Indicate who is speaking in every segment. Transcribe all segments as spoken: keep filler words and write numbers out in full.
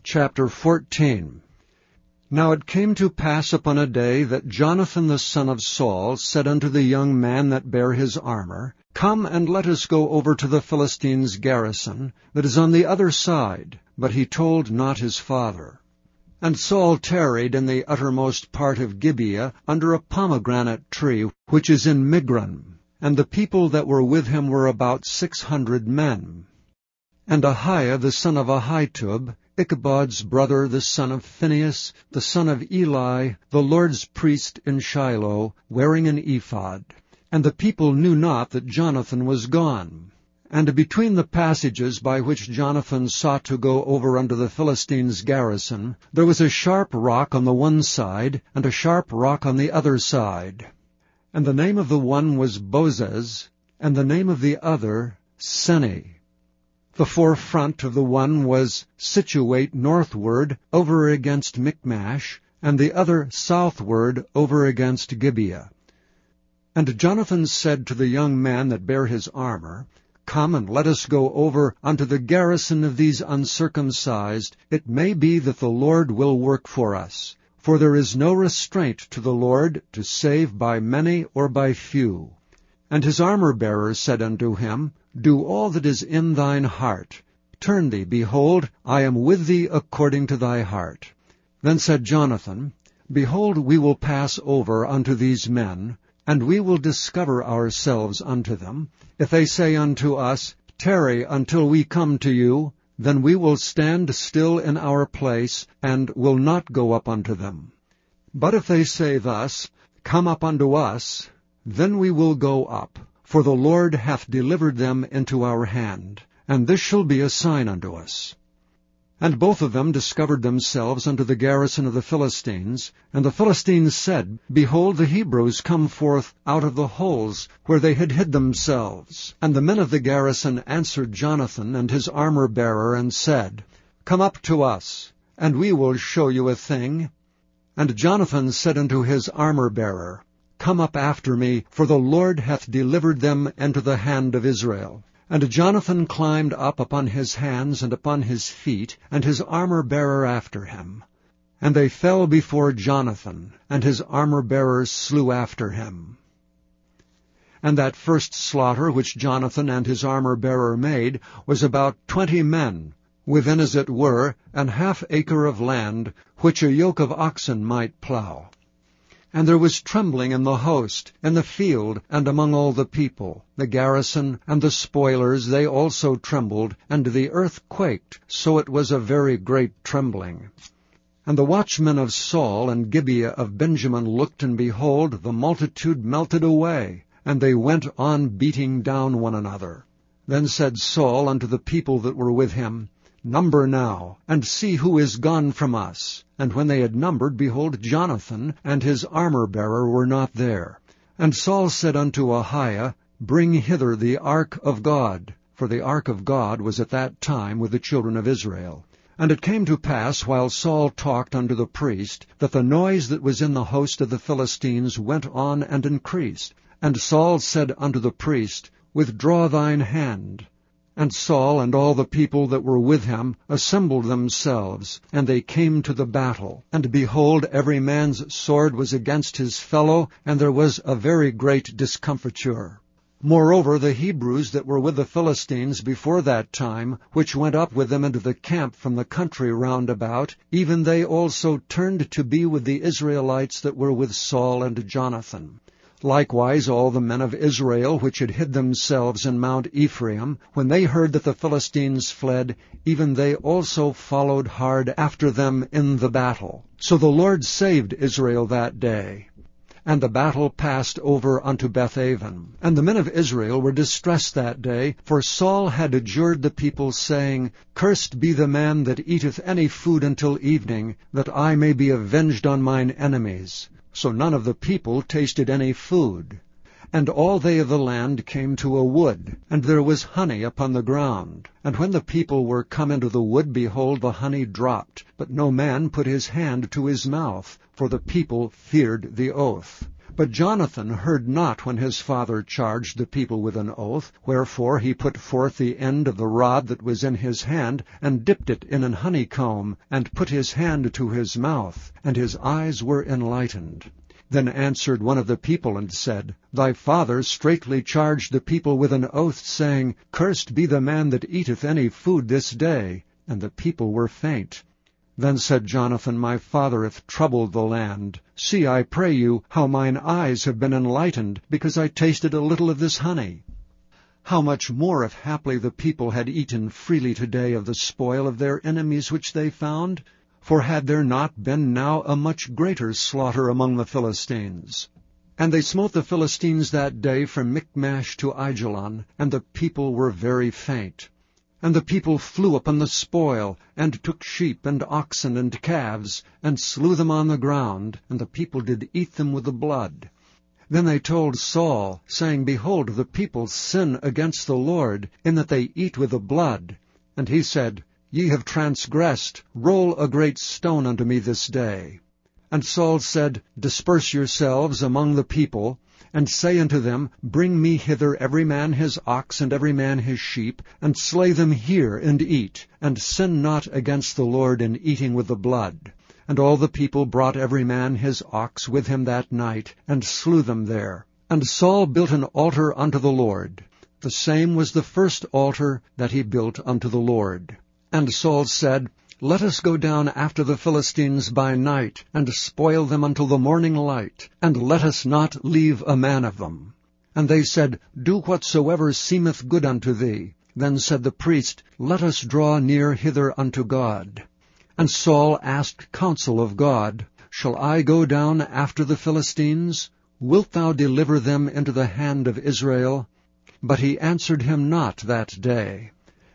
Speaker 1: Chapter fourteen. Now it came to pass upon a day that Jonathan the son of Saul said unto the young man that bare his armor, Come, and let us go over to the Philistines' garrison, that is on the other side. But he told not his father. And Saul tarried in the uttermost part of Gibeah under a pomegranate tree, which is in Migron. And the people that were with him were about six hundred men. And Ahiah the son of Ahitub, Ichabod's brother, the son of Phinehas, the son of Eli, the Lord's priest in Shiloh, wearing an ephod. And the people knew not that Jonathan was gone. And between the passages by which Jonathan sought to go over unto the Philistines' garrison, there was a sharp rock on the one side, and a sharp rock on the other side. And the name of the one was Bozez, and the name of the other Seni. The forefront of the one was situate northward over against Michmash, and the other southward over against Gibeah. And Jonathan said to the young man that bare his armor, Come, and let us go over unto the garrison of these uncircumcised. It may be that the Lord will work for us. For there is no restraint to the Lord to save by many or by few. And his armor-bearer said unto him, Do all that is in thine heart. Turn thee, behold, I am with thee according to thy heart. Then said Jonathan, Behold, we will pass over unto these men, and we will discover ourselves unto them. If they say unto us, Tarry until we come to you, then we will stand still in our place, and will not go up unto them. But if they say thus, Come up unto us, then we will go up, for the Lord hath delivered them into our hand, and this shall be a sign unto us. And both of them discovered themselves unto the garrison of the Philistines, and the Philistines said, Behold, the Hebrews come forth out of the holes where they had hid themselves. And the men of the garrison answered Jonathan and his armor-bearer, and said, Come up to us, and we will show you a thing. And Jonathan said unto his armor-bearer, Come up after me, for the Lord hath delivered them into the hand of Israel. And Jonathan climbed up upon his hands and upon his feet, and his armor-bearer after him. And they fell before Jonathan, and his armor-bearer slew after him. And that first slaughter which Jonathan and his armor-bearer made was about twenty men, within as it were an half acre of land, which a yoke of oxen might plow. And there was trembling in the host, in the field, and among all the people. The garrison and the spoilers, they also trembled, and the earth quaked, so it was a very great trembling. And the watchmen of Saul and Gibeah of Benjamin looked, and behold, the multitude melted away, and they went on beating down one another. Then said Saul unto the people that were with him, Number now, and see who is gone from us. And when they had numbered, behold, Jonathan and his armor-bearer were not there. And Saul said unto Ahiah, Bring hither the ark of God, for the ark of God was at that time with the children of Israel. And it came to pass, while Saul talked unto the priest, that the noise that was in the host of the Philistines went on and increased. And Saul said unto the priest, Withdraw thine hand. And Saul and all the people that were with him assembled themselves, and they came to the battle. And behold, every man's sword was against his fellow, and there was a very great discomfiture. Moreover, the Hebrews that were with the Philistines before that time, which went up with them into the camp from the country round about, even they also turned to be with the Israelites that were with Saul and Jonathan. Likewise all the men of Israel which had hid themselves in Mount Ephraim, when they heard that the Philistines fled, even they also followed hard after them in the battle. So the Lord saved Israel that day. And the battle passed over unto Bethaven. And the men of Israel were distressed that day, for Saul had adjured the people, saying, Cursed be the man that eateth any food until evening, that I may be avenged on mine enemies. So none of the people tasted any food. And all they of the land came to a wood, and there was honey upon the ground. And when the people were come into the wood, behold, the honey dropped, but no man put his hand to his mouth, for the people feared the oath. But Jonathan heard not when his father charged the people with an oath, wherefore he put forth the end of the rod that was in his hand, and dipped it in an honeycomb, and put his hand to his mouth, and his eyes were enlightened. Then answered one of the people, and said, Thy father straitly charged the people with an oath, saying, Cursed be the man that eateth any food this day. And the people were faint. Then said Jonathan, My father hath troubled the land. See, I pray you, how mine eyes have been enlightened, because I tasted a little of this honey. How much more if haply the people had eaten freely today of the spoil of their enemies which they found? For had there not been now a much greater slaughter among the Philistines? And they smote the Philistines that day from Michmash to Aijalon, and the people were very faint. And the people flew upon the spoil, and took sheep and oxen and calves, and slew them on the ground, and the people did eat them with the blood. Then they told Saul, saying, Behold, the people sin against the Lord, in that they eat with the blood. And he said, Ye have transgressed, roll a great stone unto me this day. And Saul said, Disperse yourselves among the people, and say unto them, Bring me hither every man his ox and every man his sheep, and slay them here, and eat, and sin not against the Lord in eating with the blood. And all the people brought every man his ox with him that night, and slew them there. And Saul built an altar unto the Lord. The same was the first altar that he built unto the Lord. And Saul said, Let us go down after the Philistines by night, and spoil them until the morning light, and let us not leave a man of them. And they said, Do whatsoever seemeth good unto thee. Then said the priest, Let us draw near hither unto God. And Saul asked counsel of God, Shall I go down after the Philistines? Wilt thou deliver them into the hand of Israel? But he answered him not that day.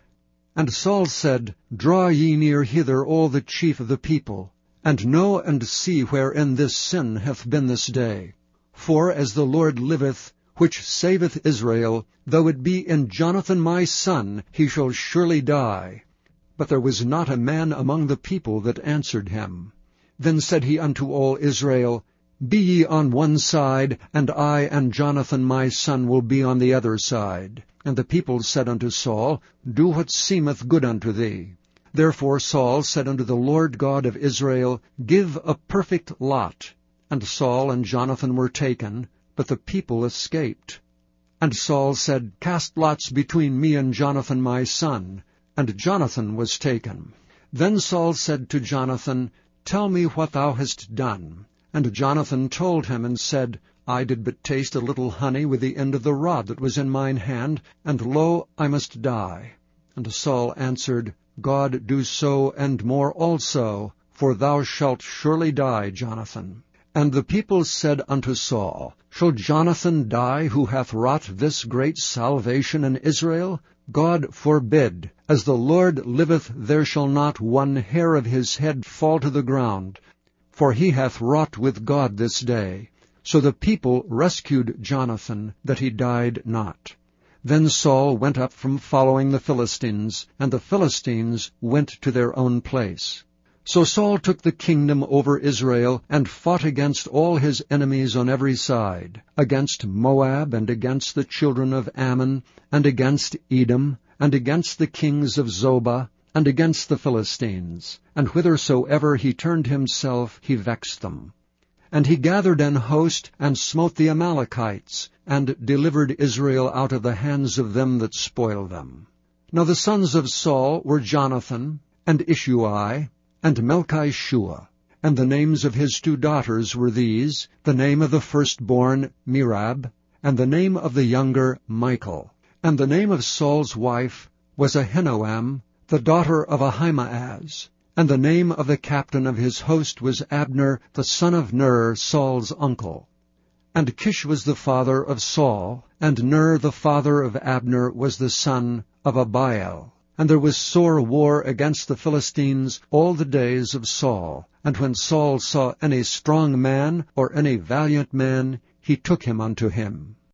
Speaker 1: And Saul said, Draw ye near hither all the chief of the people, and know and see wherein this sin hath been this day. For as the Lord liveth, which saveth Israel, though it be in Jonathan my son, he shall surely die. But there was not a man among the people that answered him. Then said he unto all Israel, Be ye on one side, and I and Jonathan my son will be on the other side. And the people said unto Saul, Do what seemeth good unto thee. Therefore Saul said unto the Lord God of Israel, Give a perfect lot. And Saul and Jonathan were taken, but the people escaped. And Saul said, Cast lots between me and Jonathan my son. And Jonathan was taken. Then Saul said to Jonathan, Tell me what thou hast done. And Jonathan told him, and said, I did but taste a little honey with the end of the rod that was in mine hand, and lo, I must die. And Saul answered, God do so and more also, for thou shalt surely die, Jonathan. And the people said unto Saul, Shall Jonathan die, who hath wrought this great salvation in Israel? God forbid. As the Lord liveth, there shall not one hair of his head fall to the ground. For he hath wrought with God this day. So the people rescued Jonathan, that he died not. Then Saul went up from following the Philistines, and the Philistines went to their own place. So Saul took the kingdom over Israel, and fought against all his enemies on every side, against Moab, and against the children of Ammon, and against Edom, and against the kings of Zobah, and against the Philistines. And whithersoever he turned himself, he vexed them. And he gathered an host, and smote the Amalekites, and delivered Israel out of the hands of them that spoiled them. Now the sons of Saul were Jonathan, and Ishuai, and Melchishua. And the names of his two daughters were these, the name of the firstborn Merab, and the name of the younger Michal. And the name of Saul's wife was Ahinoam, the daughter of Ahimaaz. And the name of the captain of his host was Abner, the son of Ner, Saul's uncle. And Kish was the father of Saul, and Ner the father of Abner was the son of Abiel. And there was sore war against the Philistines all the days of Saul. And when Saul saw any strong man or any valiant man, he took him unto him.